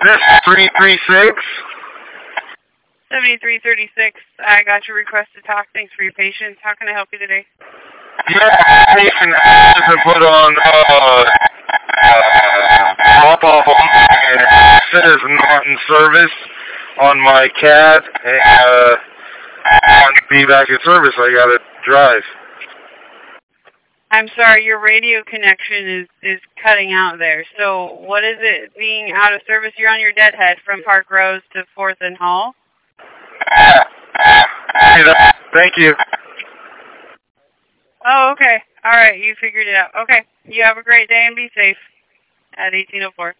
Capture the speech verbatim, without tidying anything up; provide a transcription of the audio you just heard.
this three three six? seventy-three thirty-six, I got your request to talk. Thanks for your patience. How can I help you today? Yeah, patient has put on, uh, uh, drop-off and it says not in service on my cab, and, uh, I want to be back in service, I gotta drive. I'm sorry, your radio connection is, is cutting out there. So what is it being out of service? You're on your deadhead from Park Rose to fourth and Hall? Thank you. Oh, okay. All right, you figured it out. Okay. You have a great day and be safe at eighteen oh four.